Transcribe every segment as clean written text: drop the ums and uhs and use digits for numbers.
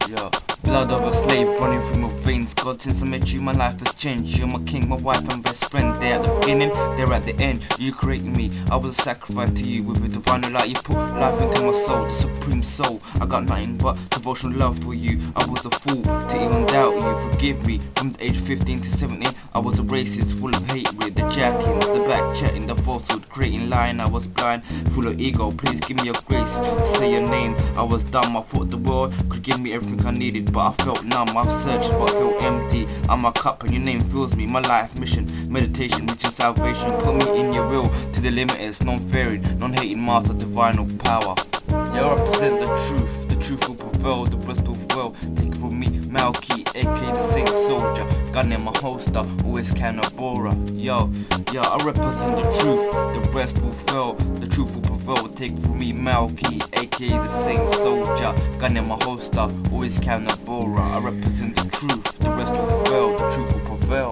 Yeah, blood of a slave running through my veins. God, since I met you, my life has changed. You're my king, my wife and best friend. They're at the beginning, they're at the end. You created me, I was a sacrifice to you. With a divine light, you put life into my soul, the supreme soul. I got nothing but devotional love for you. I was a fool to even doubt you. Forgive me. From the age 15 to 17, I was a racist, full of hatred. The jackings, the back chatting, the falsehood, creating lying. I was blind, full of ego. Please give me your grace to say your name. I was dumb, I thought the world could give me everything I needed, but I felt numb. I've searched, but I feel empty. I'm a cup and your name fills me. My life mission, meditation, reaching salvation. Put me in your will to the limitless, non-fearing, non-hating master, divine of power. Yeah, I represent the truth will prevail, the rest will fail. Take it from me, Malky, aka the Saint Soldier. Gun in my holster, always Canabora. Yo, I represent the truth, the rest will fail, the truth will prevail. Take it from me, Malky, aka the Saint Soldier. Gun in my holster, always Canabora. I represent the truth, the rest will fail, the truth will prevail.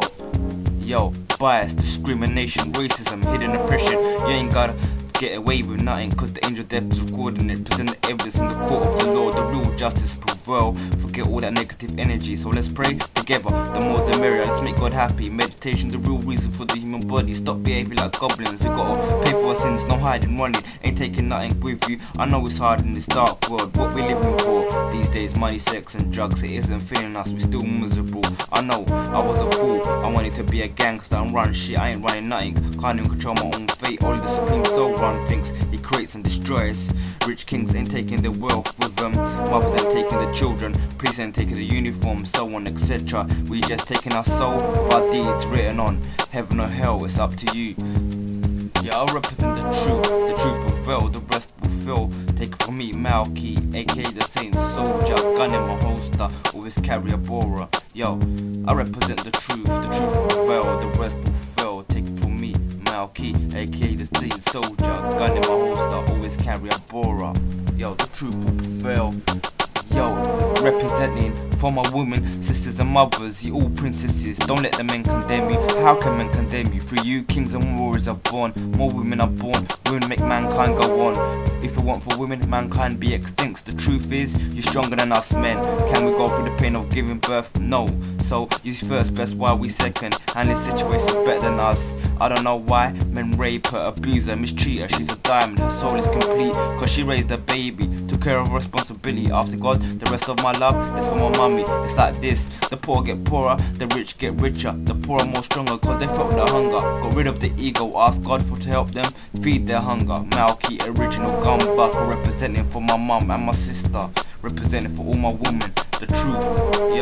Yo, bias, discrimination, racism, hidden oppression. You ain't gotta get away with nothing, cause the angel death is recording it. Present the evidence in the court of the law, the real justice prevail. Forget all that negative energy, so let's pray together, the more the merrier. Let's make God happy. Meditation, the real reason for the human body. Stop behaving like goblins. We gotta pay for our sins, no hiding, running. Ain't taking nothing with you. I know it's hard in this dark world. What we living for these days, money, sex and drugs. It isn't filling us, we still miserable. I know, I was a fool. I wanted to be a gangster and run shit. I ain't running nothing, can't even control my own fate. Only the supreme soul run things, he creates and destroys. Rich kings ain't taking the wealth with them. Mothers ain't taking the children. Police ain't taking the uniform, so on, etc. We just taking our soul, our deeds written on heaven or hell, it's up to you. Yeah, I represent the truth will fail, the rest will fail. Take it from me, Malky, aka the Saint Soldier. Gun in my holster, always carry a Bora. Yo, I represent the truth will prevail, the rest will fail. Take it from me, Malky, aka the Saint Soldier. Gun in my holster, always carry a Bora. Yo, the truth will prevail. Yo, representing for my women, sisters and mothers, you all princesses. Don't let the men condemn you. How can men condemn you? Through you, kings and warriors are born. More women are born. Women make mankind go on. If it weren't for women, mankind be extinct. The truth is, you're stronger than us men. Can we go through the pain of giving birth? No. So you first, best while we second. Handling situations better than us. I don't know why men rape her, abuse her, mistreat her. She's a diamond, her soul is complete, cause she raised a baby, took care of her responsibility. After God, the rest of my love is for my mummy. It's like this, the poor get poorer, the rich get richer. The poor are more stronger cause they felt the hunger. Got rid of the ego, ask God for to help them feed their hunger. Malky, original gumbucker, representing for my mum and my sister, representing for all my women. The truth,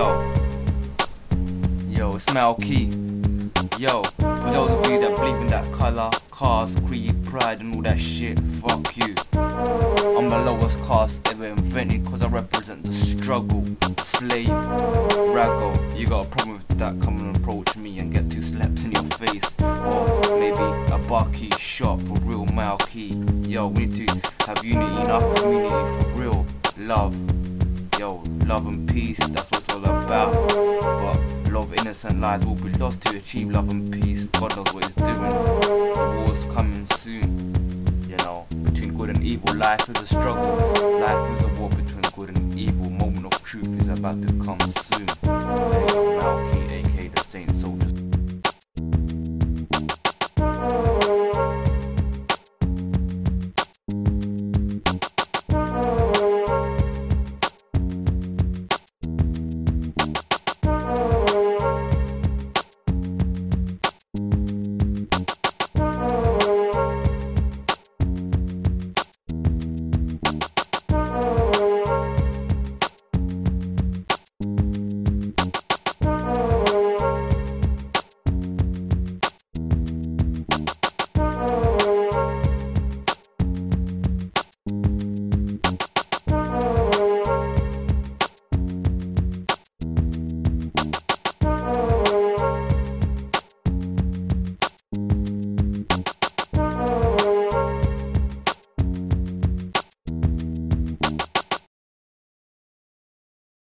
yo, it's Malky. Yo, for those of you that believe in that colour, caste, creed, pride and all that shit, fuck you. I'm the lowest caste ever invented cause I represent the struggle. Slave, raggo. You got a problem with that, come and approach me and get 2 slaps in your face. Or maybe a bucky shot for real, Malky. Yo, we need to have unity in our community for real. Love, yo, love and peace, that's what it's all about. But a lot of innocent lives will be lost to achieve love and peace. God knows what he's doing. The war's coming soon. You know, between good and evil, life is a struggle. Life is a war between good and evil. Moment of truth is about to come soon. Hey, I'm Malky, aka the Saint Soldier.